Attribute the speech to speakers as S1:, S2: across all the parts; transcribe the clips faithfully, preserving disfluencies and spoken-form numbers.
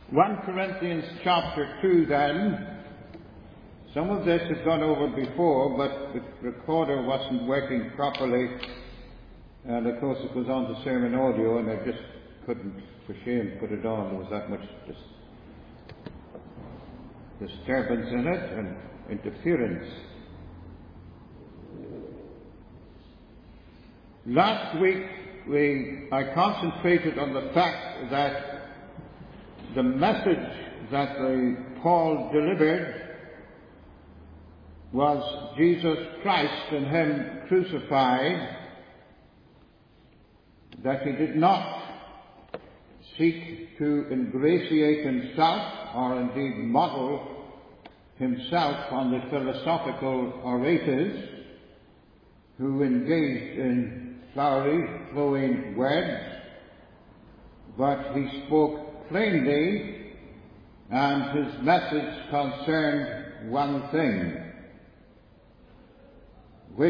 S1: First Corinthians chapter two then. Some of this has gone over before, but the recorder wasn't working properly. And of course it goes on to sermon audio, and I just couldn't, for shame, put it on. There was that much dis- disturbance in it and interference. Last week we, I concentrated on the fact that the message that the, Paul delivered was Jesus Christ and Him crucified, that he did not seek to ingratiate himself or indeed model himself on the philosophical orators who engaged in flowery, flowing words, but he spoke plainly, and his message concerned one thing, which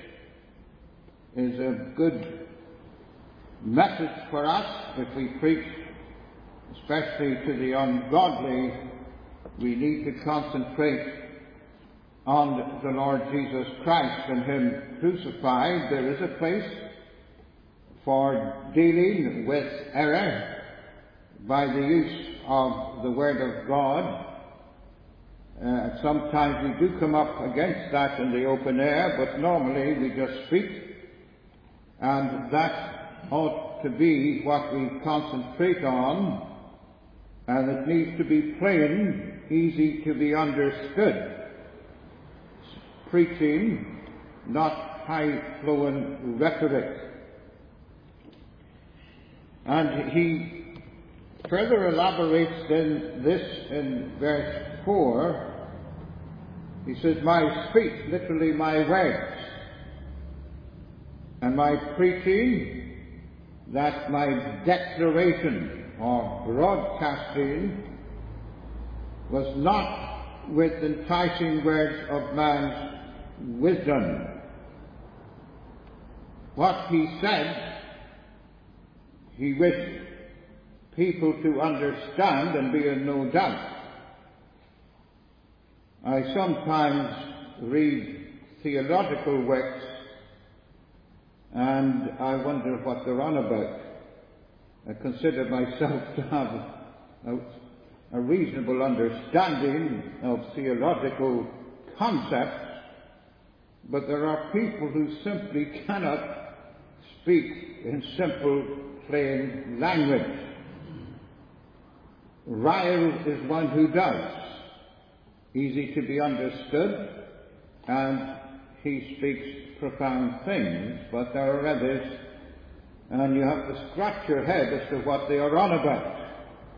S1: is a good message for us if we preach, especially to the ungodly. We need to concentrate on the Lord Jesus Christ and Him crucified. There is a place for dealing with error by the use of the Word of God. Uh, sometimes we do come up against that in the open air, but normally we just speak, and that ought to be what we concentrate on, and it needs to be plain, easy to be understood. Preaching, not high-flowing rhetoric. And he further elaborates in this in verse four. He says, my speech, literally my words, and my preaching, that my declaration or broadcasting was not with enticing words of man's wisdom. What he said, he wished people to understand and be in no doubt. I sometimes read theological works and I wonder what they're on about. I consider myself to have a, a reasonable understanding of theological concepts, but there are people who simply cannot speak in simple, plain language. Ryle is one who does. Easy to be understood, and he speaks profound things, but there are others, and you have to scratch your head as to what they are on about.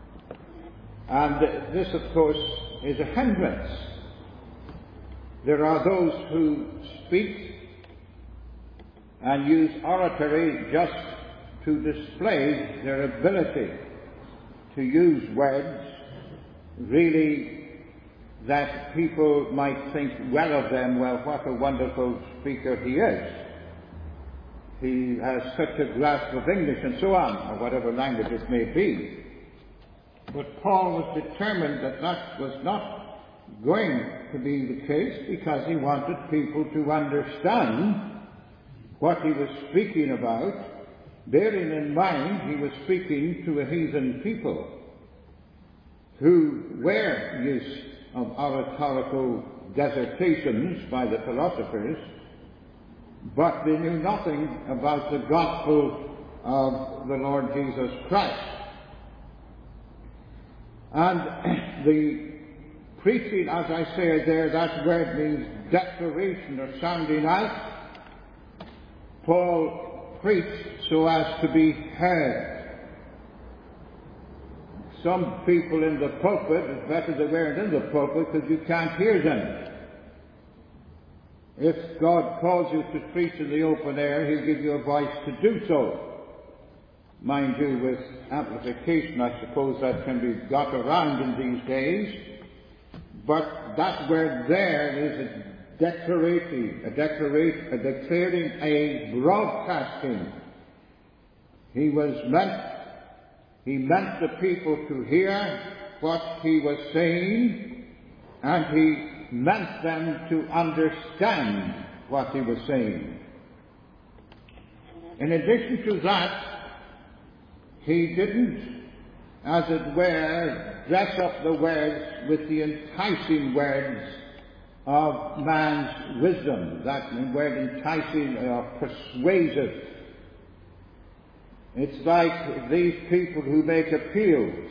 S1: And this, of course, is a hindrance. There are those who speak and use oratory just to display their ability to use words, really, that people might think well of them. Well, what a wonderful speaker he is. He has such a grasp of English and so on, or whatever language it may be. But Paul was determined that that was not going to be the case, because he wanted people to understand what he was speaking about, bearing in mind he was speaking to a heathen people who were used of oratorical dissertations by the philosophers, but they knew nothing about the gospel of the Lord Jesus Christ. And the preaching, as I say there, that word means declaration or sounding out. Paul preached so as to be heard. Some people in the pulpit, it's better they weren't in the pulpit because you can't hear them. If God calls you to preach in the open air, He'll give you a voice to do so. Mind you, with amplification, I suppose that can be got around in these days. But that word there is a declaration, a declaration, a declaring, a broadcasting. He was meant He meant the people to hear, what he was saying, and he meant them to understand what he was saying. In addition to that, he didn't, as it were, dress up the words with the enticing words of man's wisdom. That word enticing or persuasive. It's like these people who make appeals.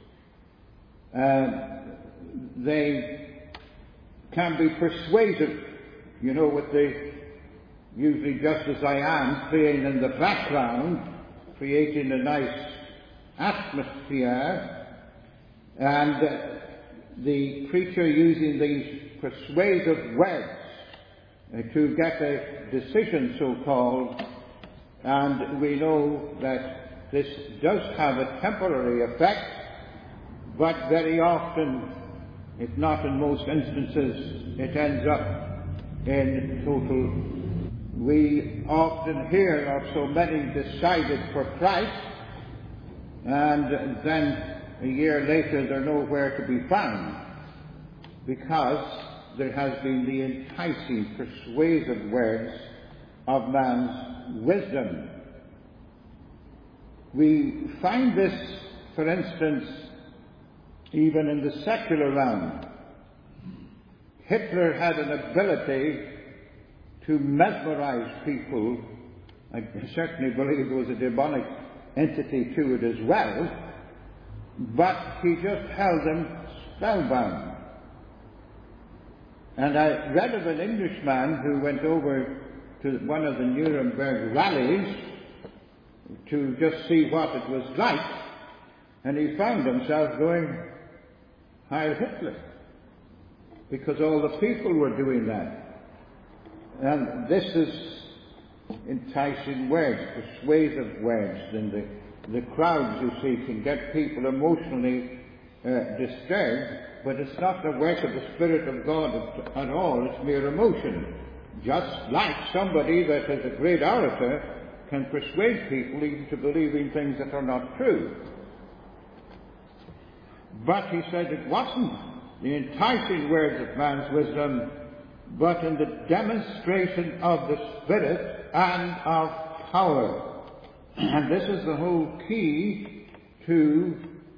S1: Uh, they can be persuasive, you know, with the, usually just as I am, playing in the background, creating a nice atmosphere, and uh, the preacher using these persuasive words uh, to get a decision, so-called, and we know that this does have a temporary effect, but very often, if not in most instances, it ends up in total. We often hear of so many decided for Christ, and then a year later they're nowhere to be found, because there has been the enticing, persuasive words of man's wisdom. We find this, for instance, even in the secular realm. Hitler had an ability to mesmerize people. I certainly believe there was a demonic entity to it as well, but he just held them spellbound. And I read of an Englishman who went over to one of the Nuremberg rallies to just see what it was like, and he found himself going, Heil Hitler, because all the people were doing that. And this is enticing words, persuasive words, and the, the crowds, you see, can get people emotionally uh, disturbed, but it's not the work of the Spirit of God at, at all, it's mere emotion. Just like somebody that is a great orator can persuade people even to believing things that are not true. But he said it wasn't the enticing words of man's wisdom, but in the demonstration of the Spirit and of power. And this is the whole key to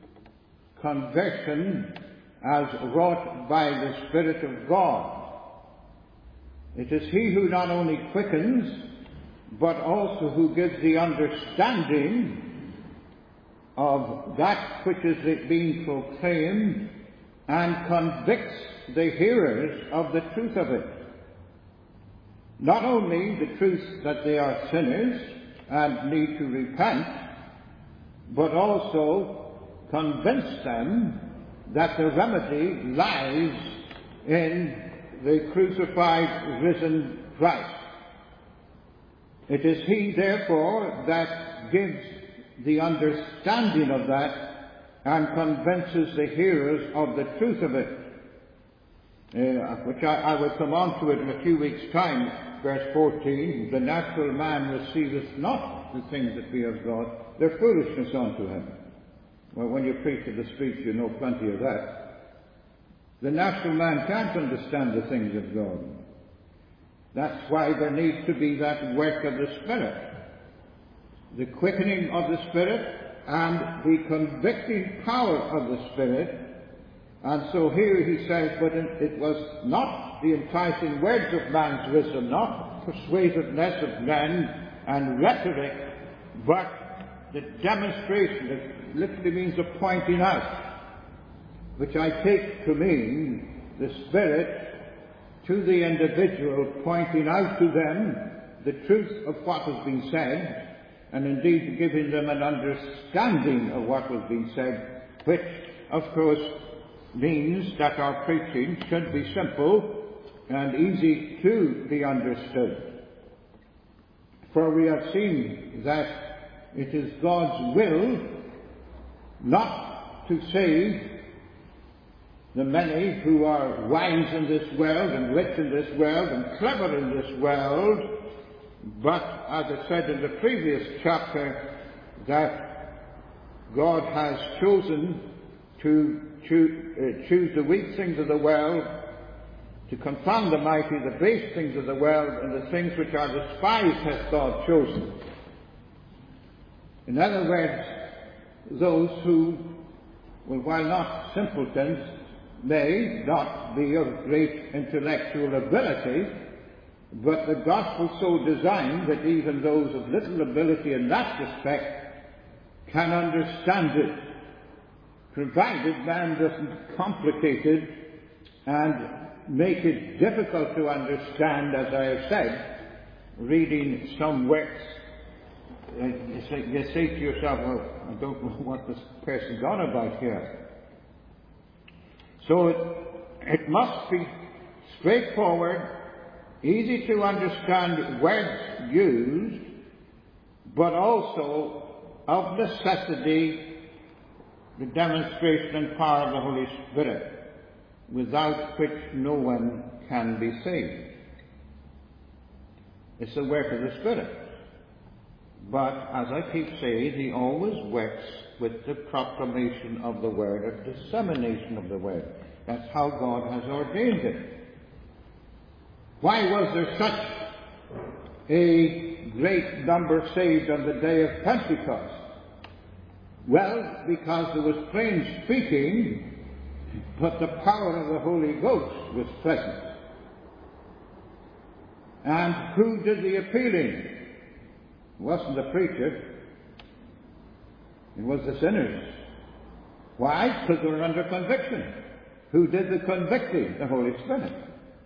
S1: conversion as wrought by the Spirit of God. It is He who not only quickens, but also who gives the understanding of that which is being proclaimed and convicts the hearers of the truth of it. Not only the truth that they are sinners and need to repent, but also convince them that the remedy lies in the crucified, risen Christ. It is He, therefore, that gives the understanding of that and convinces the hearers of the truth of it. Uh, which I, I will come on to it in a few weeks' time, verse fourteen. The natural man receiveth not the things that be of God, they're foolishness unto him. Well, when you preach of the streets, you know plenty of that. The natural man can't understand the things of God. That's why there needs to be that work of the Spirit. The quickening of the Spirit and the convicting power of the Spirit. And so here he says, but it was not the enticing words of man's wisdom, not persuasiveness of men and rhetoric, but the demonstration. It literally means the pointing out, which I take to mean the Spirit to the individual, pointing out to them the truth of what has been said, and indeed giving them an understanding of what was being said, which, of course, means that our preaching should be simple and easy to be understood. For we have seen that it is God's will not to save the many who are wise in this world and rich in this world and clever in this world, but, as I said in the previous chapter, that God has chosen to choose, uh, choose the weak things of the world, to confound the mighty, the base things of the world, and the things which are despised hath God chosen. In other words, those who, well, while not simpletons, may not be of great intellectual ability, but the gospel so designed that even those of little ability in that respect can understand it, provided man doesn't complicate it and make it difficult to understand, as I have said, reading some works. Uh, you, say, you say to yourself, well, I don't know what this person's on about here. So it, it must be straightforward, easy to understand words used, but also of necessity the demonstration and power of the Holy Spirit, without which no one can be saved. It's the work of the Spirit. But, as I keep saying, he always works with the proclamation of the Word, or dissemination of the Word. That's how God has ordained it. Why was there such a great number saved on the day of Pentecost? Well, because there was plain speaking, but the power of the Holy Ghost was present. And who did the appealing? It wasn't the preacher. It was the sinners. Why? Because they were under conviction. Who did the convicting? The Holy Spirit.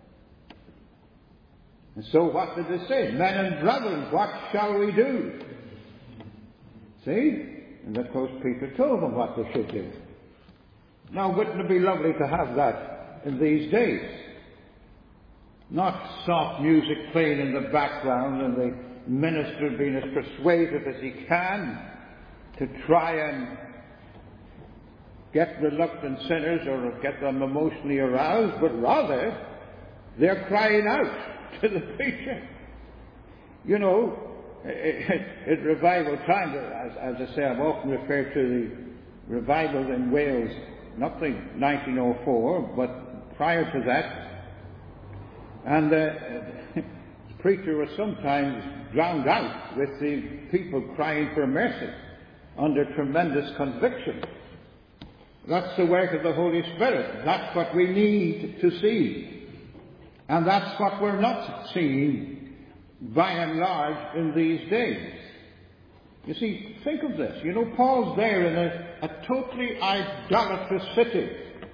S1: And so what did they say? Men and brethren, what shall we do? See? And of course Peter told them what they should do. Now wouldn't it be lovely to have that in these days? Not soft music playing in the background and the minister being as persuasive as he can to try and get reluctant sinners or get them emotionally aroused, but rather they're crying out to the preacher. You know, at revival time, as, as I say, I've often referred to the revival in Wales, not the nineteen oh four, but prior to that, and uh, the preacher was sometimes drowned out with the people crying for mercy under tremendous conviction. That's the work of the Holy Spirit. That's what we need to see. And that's what we're not seeing, by and large, in these days. You see, think of this. You know, Paul's there in a, a totally idolatrous city,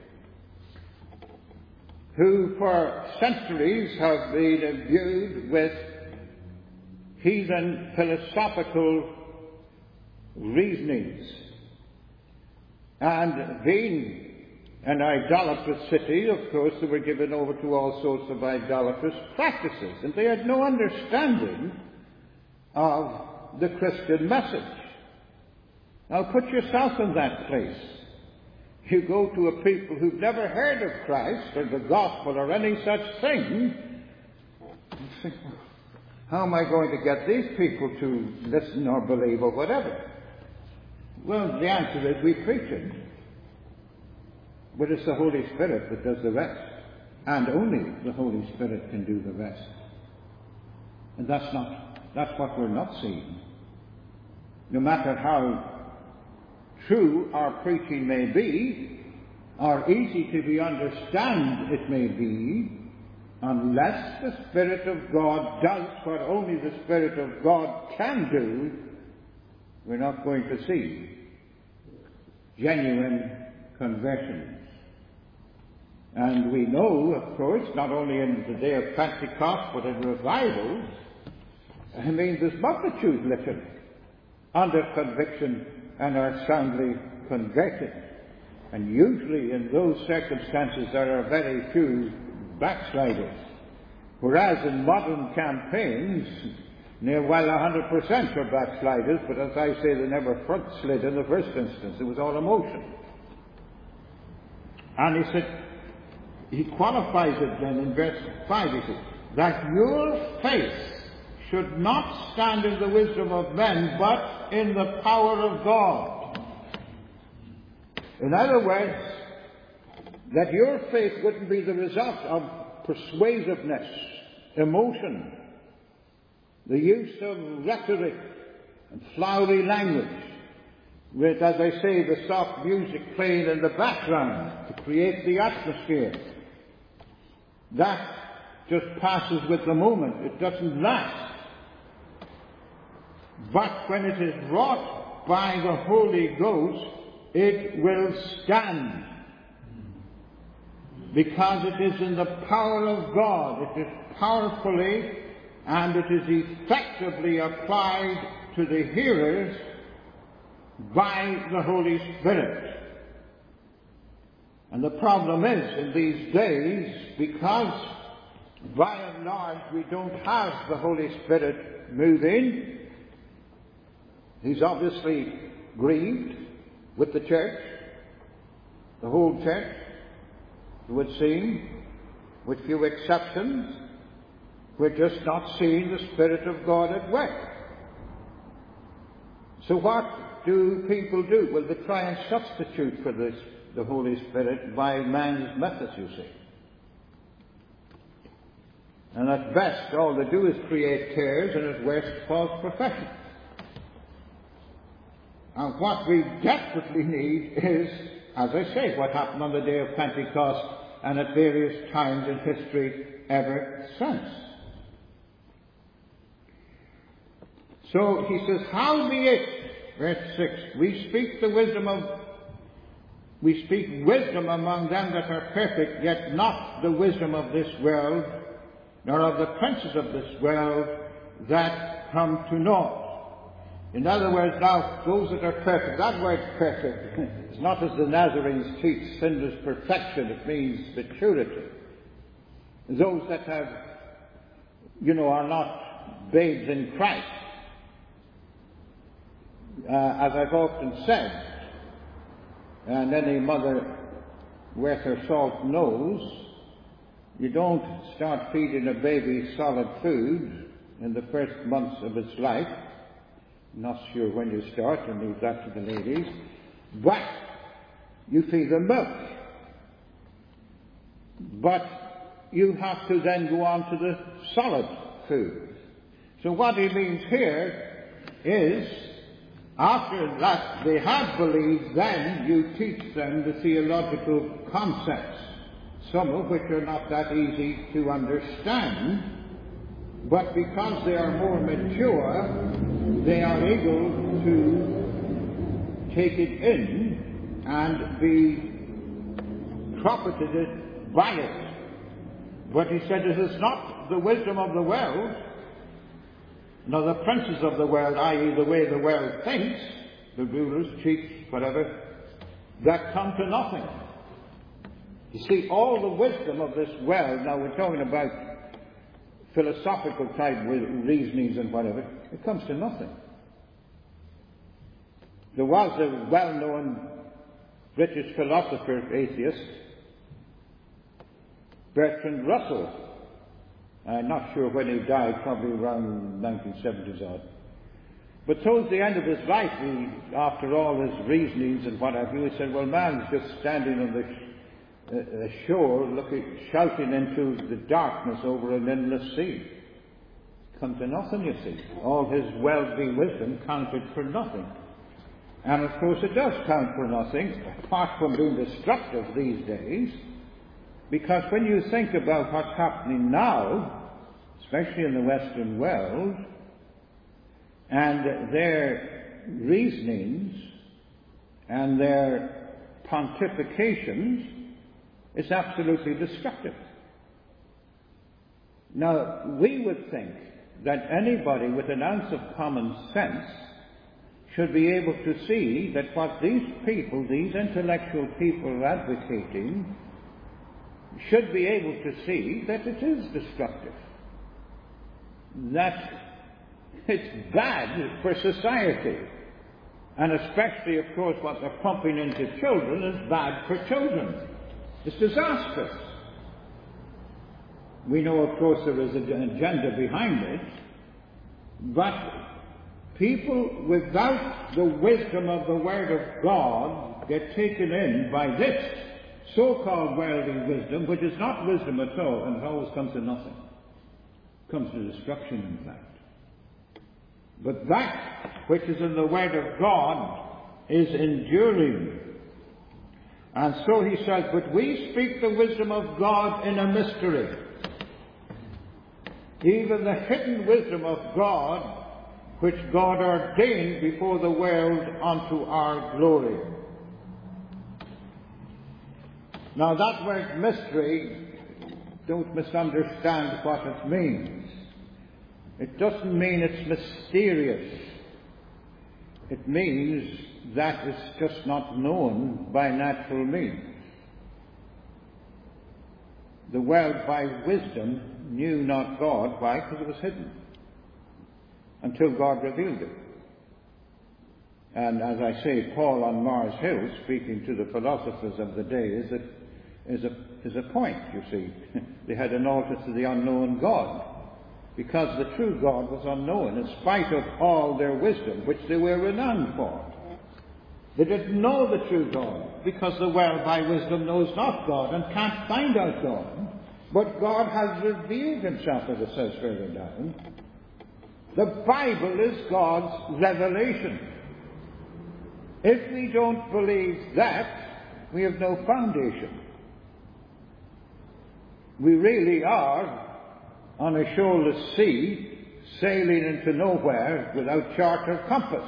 S1: who for centuries have been imbued with heathen philosophical reasonings. And being an idolatrous city, of course, they were given over to all sorts of idolatrous practices, and they had no understanding of the Christian message. Now put yourself in that place. You go to a people who've never heard of Christ or the gospel or any such thing, and think, how am I going to get these people to listen or believe or whatever? Well, the answer is we preach it. But it's the Holy Spirit that does the rest. And only the Holy Spirit can do the rest. And that's not, that's what we're not seeing. No matter how true our preaching may be, or easy to be understand it may be, unless the Spirit of God does what only the Spirit of God can do, we're not going to see genuine conversions. And we know, of course, not only in the day of Pentecost, but in revivals, I mean, there's multitudes literally under conviction and are soundly converted. And usually in those circumstances there are very few backsliders. Whereas in modern campaigns, near well one hundred percent are backsliders, but as I say, they never front slid in the first instance. It was all emotion. And he said, he qualifies it then in verse five, he says, that your faith should not stand in the wisdom of men, but in the power of God. In other words, that your faith wouldn't be the result of persuasiveness, emotion, the use of rhetoric and flowery language, with, as I say, the soft music playing in the background to create the atmosphere. That just passes with the moment. It doesn't last. But when it is wrought by the Holy Ghost, it will stand. Because it is in the power of God. It is powerfully and it is effectively applied to the hearers by the Holy Spirit. And the problem is, in these days, because by and large we don't have the Holy Spirit moving, he's obviously grieved with the church, the whole church, it would seem, with few exceptions. We're just not seeing the Spirit of God at work. So what do people do? Well, they try and substitute for this, the Holy Spirit, by man's methods, you see. And at best, all they do is create tares, and at worst, false profession. And what we desperately need is, as I say, what happened on the day of Pentecost and at various times in history ever since. So he says, howbeit, verse six, we speak the wisdom of, we speak wisdom among them that are perfect, yet not the wisdom of this world, nor of the princes of this world that come to naught. In other words, now, those that are perfect, that word perfect, it's not as the Nazarenes teach, sinless perfection, it means maturity. Those that have, you know, are not babes in Christ. Uh, as I've often said, and any mother worth her salt knows, you don't start feeding a baby solid food in the first months of its life. Not sure when you start, and leave that to the ladies. But you feed them milk. But you have to then go on to the solid food. So what he means here is, after that they have believed, then you teach them the theological concepts, some of which are not that easy to understand, but because they are more mature, they are able to take it in and be profited by it. But he said it is not the wisdom of the world, nor the princes of the world, that is the way the world thinks, the rulers, chiefs, whatever, that come to nothing. You see, all the wisdom of this world, now we're talking about philosophical type reasonings and whatever, it comes to nothing. There was a well-known British philosopher, atheist, Bertrand Russell. I'm not sure when he died, probably around nineteen seventies odd. But towards the end of his life, he, after all his reasonings and what have you, he said, well, man's just standing on the sh- uh, shore, looking, shouting into the darkness over an endless sea. Come to nothing, you see. All his worldly wisdom counted for nothing. And of course it does count for nothing, apart from being destructive these days, because when you think about what's happening now, especially in the Western world, and their reasonings and their pontifications, it's absolutely destructive. Now, we would think that anybody with an ounce of common sense should be able to see that what these people, these intellectual people are advocating, should be able to see that it is destructive. That it's bad for society. And especially, of course, what they're pumping into children is bad for children. It's disastrous. We know, of course, there is an agenda behind it, but people without the wisdom of the Word of God get taken in by this, so-called worldly wisdom, which is not wisdom at all, and it always comes to nothing. It comes to destruction, in fact. But that which is in the Word of God is enduring. And so he says, but we speak the wisdom of God in a mystery. Even the hidden wisdom of God, which God ordained before the world unto our glory. Now that word mystery, don't misunderstand what it means. It doesn't mean it's mysterious. It means that it's just not known by natural means. The world by wisdom knew not God. Why? Because it was hidden. Until God revealed it. And as I say, Paul on Mars Hill, speaking to the philosophers of the day, is a, is a, is a point, you see. They had an altar to the unknown God. Because the true God was unknown, in spite of all their wisdom, which they were renowned for. They didn't know the true God, because the world by wisdom knows not God and can't find out God. But God has revealed himself, as it says further down. The Bible is God's revelation. If we don't believe that, we have no foundation. We really are on a shoalless sea, sailing into nowhere without chart or compass.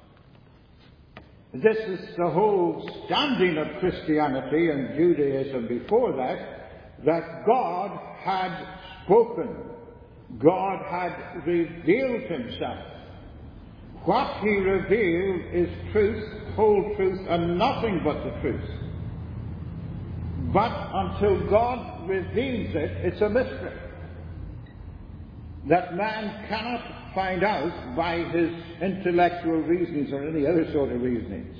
S1: This is the whole standing of Christianity and Judaism before that, that God had spoken. God had revealed himself. What he revealed is truth, whole truth, and nothing but the truth. But until God reveals it, it's a mystery that man cannot find out by his intellectual reasonings or any other sort of reasonings.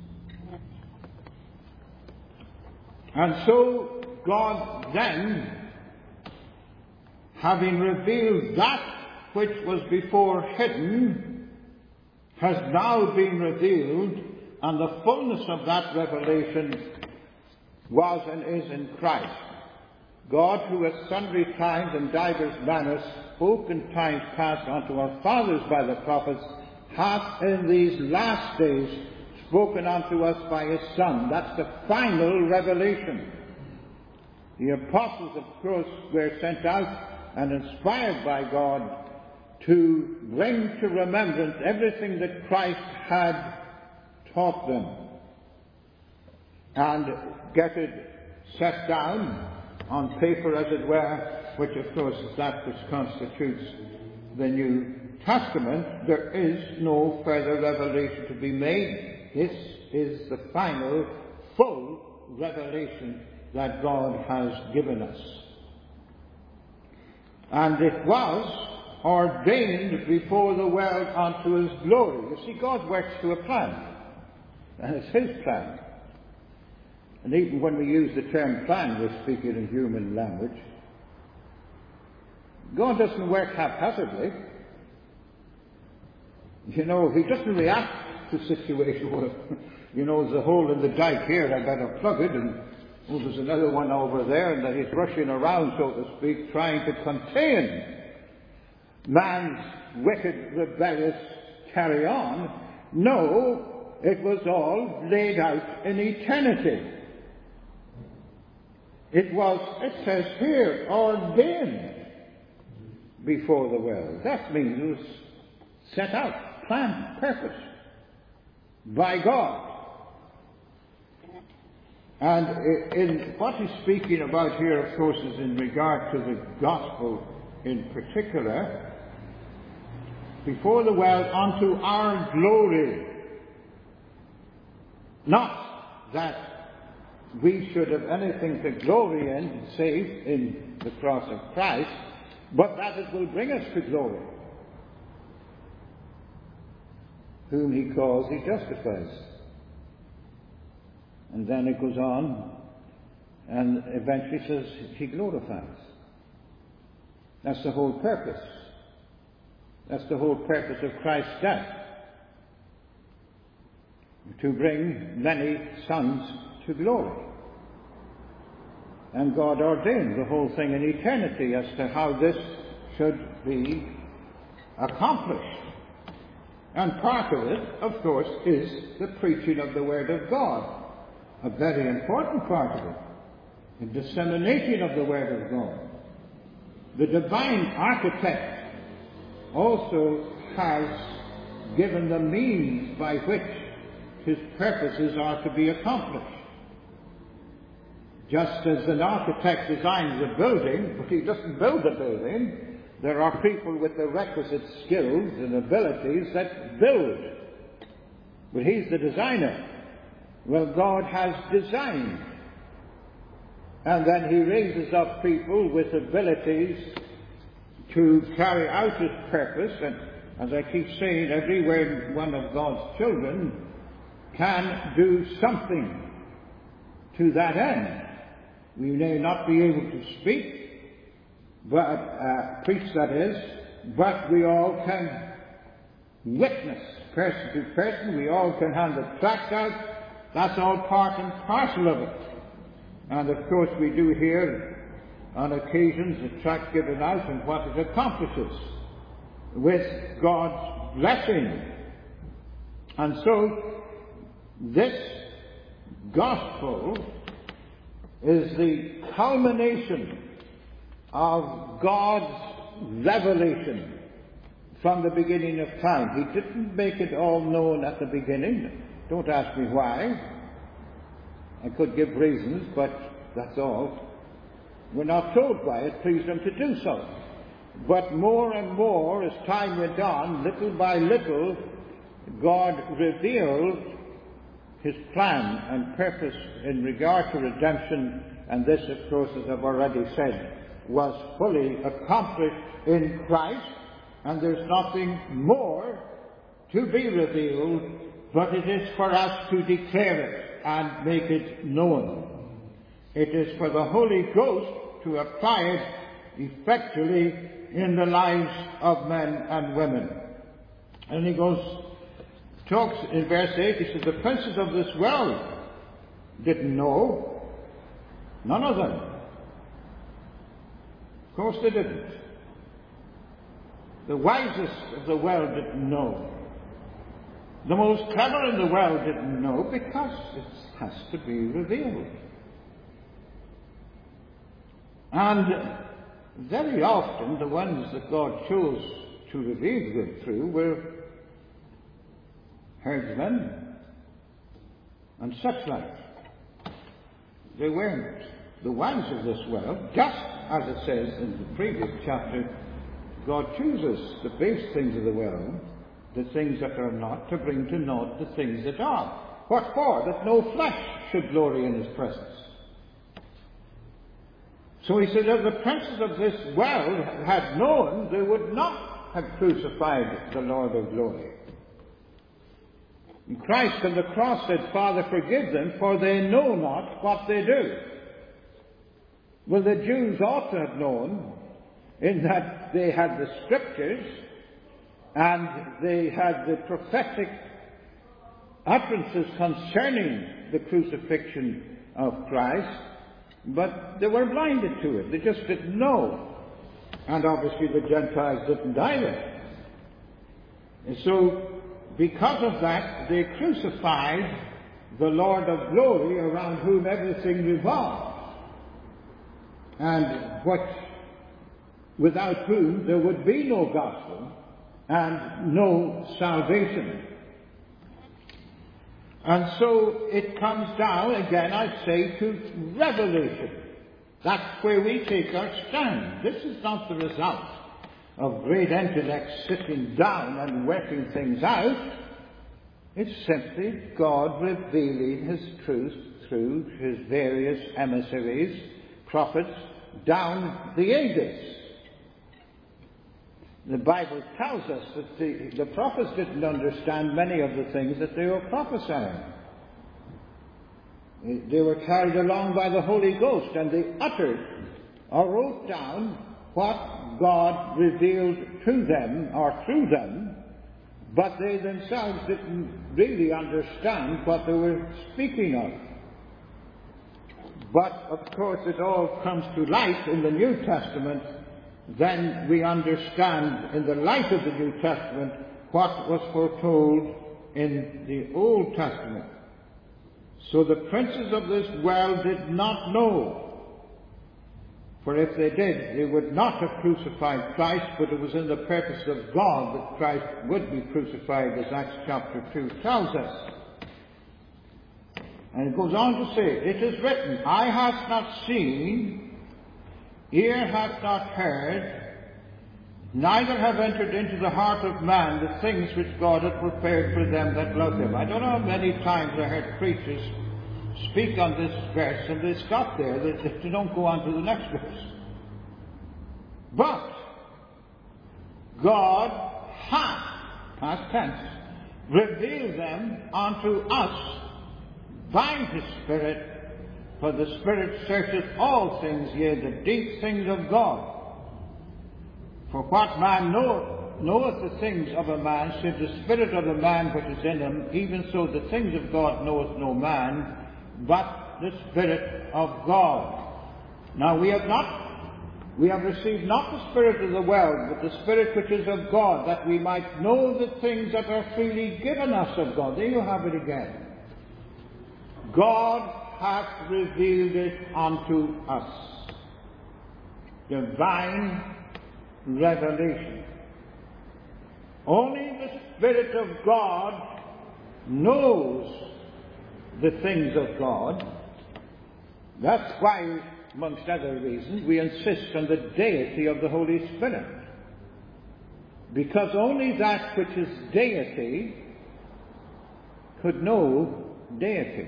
S1: And so God then, having revealed that which was before hidden, has now been revealed, and the fullness of that revelation was and is in Christ. God, who at sundry times and divers manners spoke in times past unto our fathers by the prophets, hath in these last days spoken unto us by his Son. That's the final revelation. The apostles, of course, were sent out and inspired by God to bring to remembrance everything that Christ had taught them and get it set down on paper, as it were, which of course is that which constitutes the New Testament. There is no further revelation to be made. This is the final, full revelation that God has given us. And it was ordained before the world unto his glory. You see, God works to a plan, and it's his plan. And even when we use the term plan, we're speaking in human language. God doesn't work haphazardly. You know, he doesn't react to situations where, you know, there's a hole in the dike here, I better plug it, and oh, there's another one over there, and that he's rushing around, so to speak, trying to contain man's wicked, rebellious carry on. No, it was all laid out in eternity. It was, it says here, ordained before the world. That means it was set out, planned, purposed by God. And in what he's speaking about here, of course, is in regard to the gospel in particular. Before the world, unto our glory. Not that we should have anything to glory in, save in the cross of Christ, but that it will bring us to glory. Whom he calls, he justifies. And then it goes on, and eventually says he glorifies. That's the whole purpose. That's the whole purpose of Christ's death. To bring many sons to glory. And God ordained the whole thing in eternity as to how this should be accomplished. And part of it, of course, is the preaching of the Word of God. A very important part of it. The dissemination of the Word of God. The divine architect also has given the means by which his purposes are to be accomplished. Just as an architect designs a building, but he doesn't build the building, there are people with the requisite skills and abilities that build. But he's the designer. Well, God has designed. And then he raises up people with abilities to carry out his purpose. And as I keep saying, every one of God's children can do something to that end. We may not be able to speak, but uh, preach that is, but we all can witness person to person. We all can hand the tract out. That's all part and parcel of it. And of course we do hear on occasions the tract given out and what it accomplishes with God's blessing. And so this gospel is the culmination of God's revelation from the beginning of time. He didn't make it all known at the beginning. Don't ask me why. I could give reasons, but that's all. We're not told why. It pleased him to do so. But more and more, as time went on, little by little, God revealed his plan and purpose in regard to redemption, and this, of course, as I've already said, was fully accomplished in Christ, and there's nothing more to be revealed, but it is for us to declare it and make it known. It is for the Holy Ghost to apply it effectually in the lives of men and women. And he goes, talks in verse eight, he says, the princes of this world didn't know. None of them. Of course they didn't. The wisest of the world didn't know. The most clever in the world didn't know, because it has to be revealed. And very often the ones that God chose to reveal it through were herdsmen and such like. They weren't the wise of this world, just as it says in the previous chapter. God chooses the base things of the world, the things that are not, to bring to naught the things that are. What for? That no flesh should glory in his presence. So he said, if the princes of this world had known, they would not have crucified the Lord of glory. And Christ on the cross said, Father, forgive them, for they know not what they do. Well, the Jews ought to have known, in that they had the scriptures, and they had the prophetic utterances concerning the crucifixion of Christ, but they were blinded to it. They just didn't know. And obviously the Gentiles didn't either. And so, because of that, they crucified the Lord of glory, around whom everything revolved, and what, without whom there would be no gospel and no salvation. And so it comes down, again I say, to revelation. That's where we take our stand. This is not the result of great intellect sitting down and working things out. It's simply God revealing his truth through his various emissaries, prophets, down the ages. The Bible tells us that the, the prophets didn't understand many of the things that they were prophesying. They were carried along by the Holy Ghost, and they uttered or wrote down what God revealed to them or through them, but they themselves didn't really understand what they were speaking of. But, of course, it all comes to light in the New Testament. Then we understand, in the light of the New Testament, what was foretold in the Old Testament. So the princes of this world did not know. For if they did, they would not have crucified Christ, but it was in the purpose of God that Christ would be crucified, as Acts chapter two tells us. And it goes on to say, it is written, eye hath not seen, ear hath not heard, neither have entered into the heart of man the things which God hath prepared for them that love him. I don't know how many times I heard preachers speak on this verse and they stop there, they, they don't go on to the next verse. But God hath, past tense, revealed them unto us by His Spirit, for the Spirit searcheth all things, yea, the deep things of God. For what man knoweth, knoweth the things of a man, save the spirit of the man which is in him, even so the things of God knoweth no man, but the Spirit of God. Now we have not, we have received not the spirit of the world, but the Spirit which is of God, that we might know the things that are freely given us of God. There you have it again. God hath revealed it unto us. Divine revelation. Only the Spirit of God knows the things of God. That's why, amongst other reasons, we insist on the deity of the Holy Spirit. Because only that which is deity could know deity.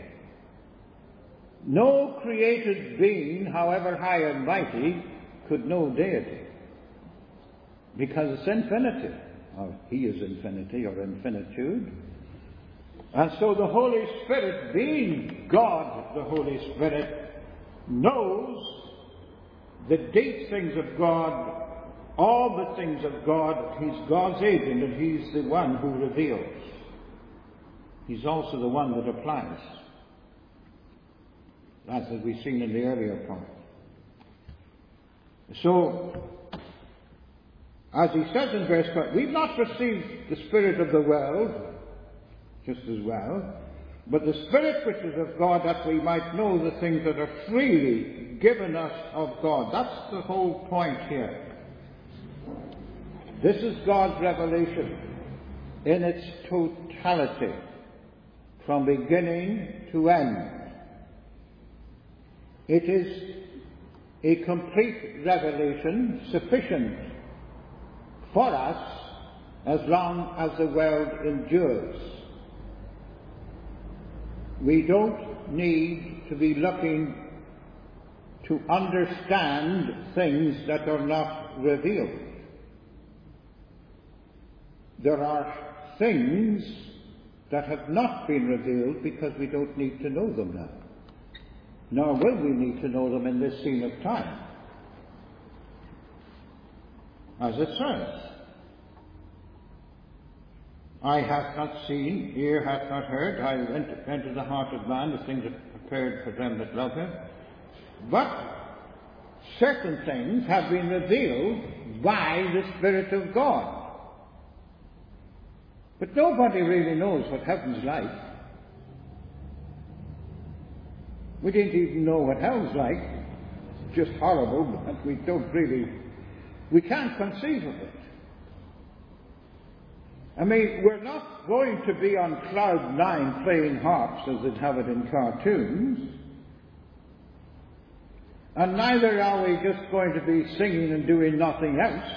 S1: No created being, however high and mighty, could know deity. Because it's infinity. Or He is infinity or infinitude. And so the Holy Spirit, being God, the Holy Spirit, knows the deep things of God, all the things of God. He's God's agent, and He's the one who reveals. He's also the one that applies. That's as we've seen in the earlier part. So, as he says in verse five, we've not received the spirit of the world, just as well, but the Spirit which is of God, that we might know the things that are freely given us of God. That's the whole point here. This is God's revelation in its totality, from beginning to end. It is a complete revelation, sufficient for us as long as the world endures. We don't need to be looking to understand things that are not revealed. There are things that have not been revealed because we don't need to know them now. Nor will we need to know them in this scene of time. As it says, eye hath not seen, ear hath not heard, I enter, enter the heart of man, the things that are prepared for them that love him. But certain things have been revealed by the Spirit of God. But nobody really knows what heaven's like. We didn't even know what hell's like. It's just horrible, but we don't really, we can't conceive of it. I mean, we're not going to be on cloud nine playing harps as they'd have it in cartoons. And neither are we just going to be singing and doing nothing else.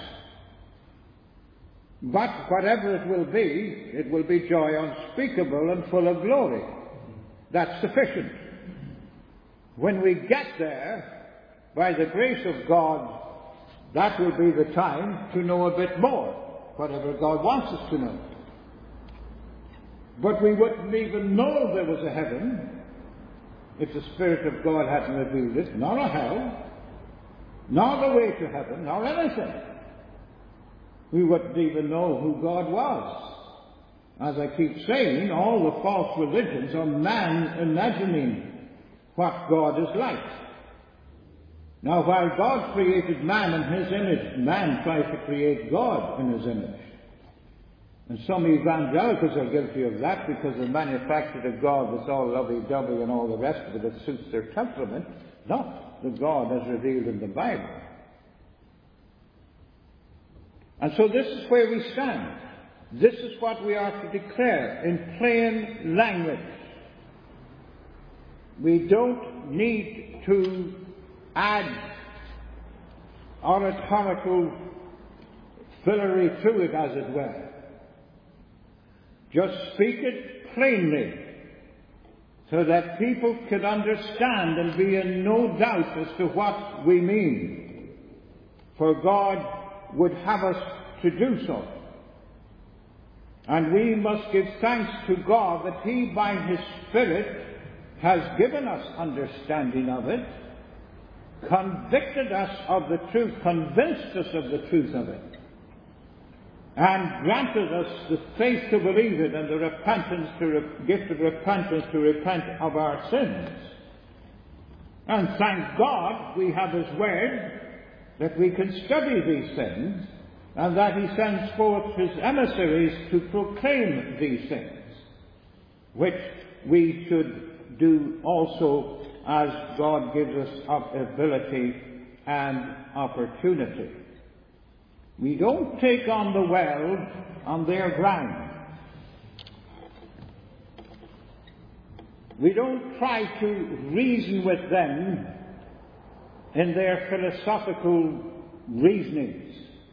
S1: But whatever it will be, it will be joy unspeakable and full of glory. That's sufficient. When we get there, by the grace of God, that will be the time to know a bit more, whatever God wants us to know. But we wouldn't even know there was a heaven if the Spirit of God hadn't revealed it, nor a hell, nor the way to heaven, nor anything. We wouldn't even know who God was. As I keep saying, all the false religions are man imagining what God is like. Now, while God created man in his image, man tries to create God in his image. And some evangelicals are guilty of that because they manufactured a God that's all lovey-dovey and all the rest of it that suits their temperament, not the God as revealed in the Bible. And so this is where we stand. This is what we are to declare in plain language. We don't need to add oratorical fillery to it, as it were. Just speak it plainly so that people can understand and be in no doubt as to what we mean. For God would have us to do so. And we must give thanks to God that He, by His Spirit, has given us understanding of it, convicted us of the truth, convinced us of the truth of it, and granted us the faith to believe it and the repentance to re- gift of repentance to repent of our sins. And thank God we have His Word, that we can study these things, and that He sends forth His emissaries to proclaim these things, which we should do also as God gives us ability and opportunity. We don't take on the world on their ground. We don't try to reason with them in their philosophical reasonings.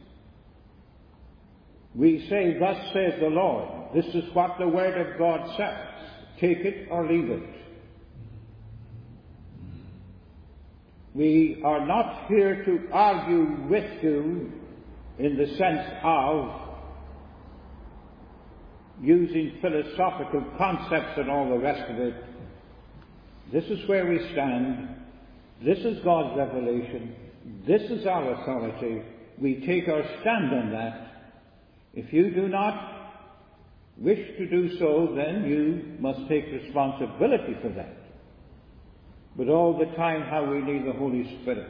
S1: We say, "Thus saith the Lord." This is what the Word of God says. Take it or leave it. We are not here to argue with you in the sense of using philosophical concepts and all the rest of it. This is where we stand. This is God's revelation. This is our authority. We take our stand on that. If you do not wish to do so, then you must take responsibility for that. But all the time, how we need the Holy Spirit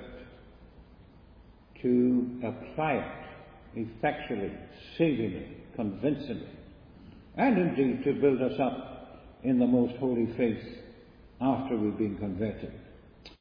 S1: to apply it effectually, savingly, convincingly, and indeed to build us up in the most holy faith after we've been converted.